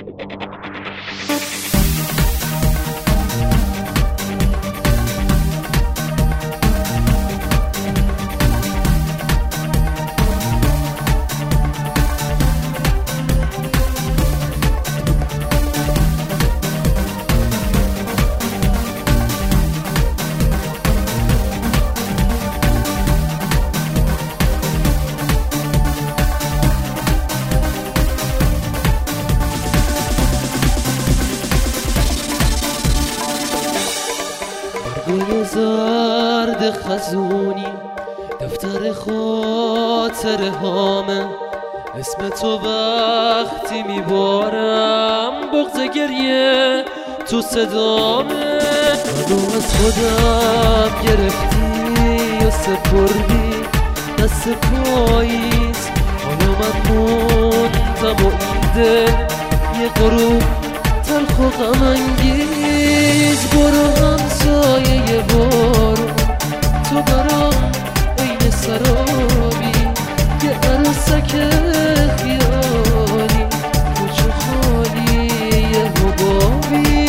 برگوی زرد خزونی دفتر خاطره هامه، اسم تو وقتی میبارم بغض گریه تو صدامه. منو از خودم گرفتی و سپردی دست پاییز، حالا من موندم و این دل یه غروب تلخ و غم انگیز. برو همسایه بارو تو برام عین سرابی، یه عروسک خیالی کوچه خالی یه حبابی.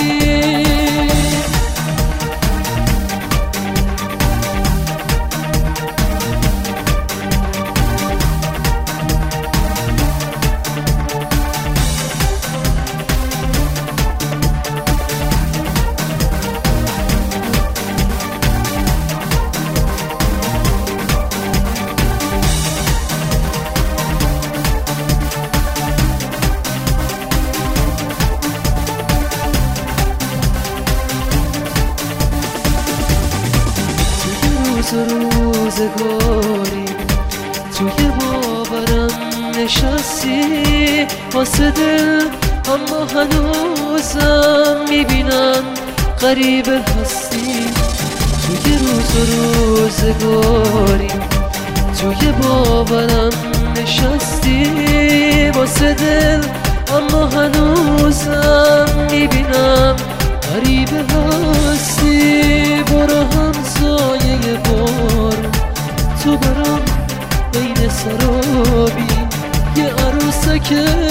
روزگاری توی باورم نشستی واسه دل، اما هنوزم میبینم غریبه هستی. توی روزگاری توی باورم نشستی واسه دل، اما هنوزم میبینم غریبه هستی. برو همسایه بار تو برام بین سرابی، یه عروسک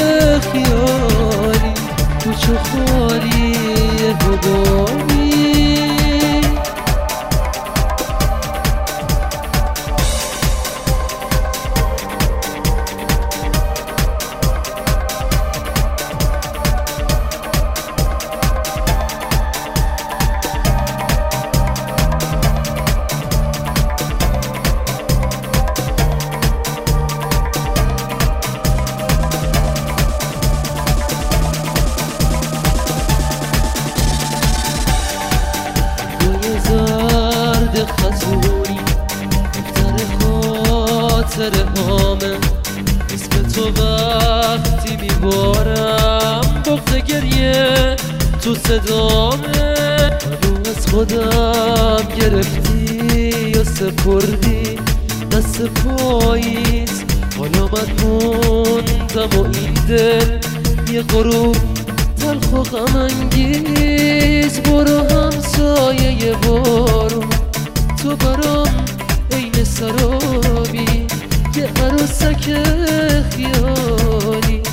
خیالی کوچه خالی یه حبابی. خزونی دفتر خاطره هامه، اسم تو وقتی میبارم بغض گریه تو صدامه. منو از خودم گرفتی و سپردی دست پاییز، حالا من موندم و این دل یه غروب تلخ و غم انگیز. برو همسایه بارو تو برام عین سرابی، یه عروسک خیالی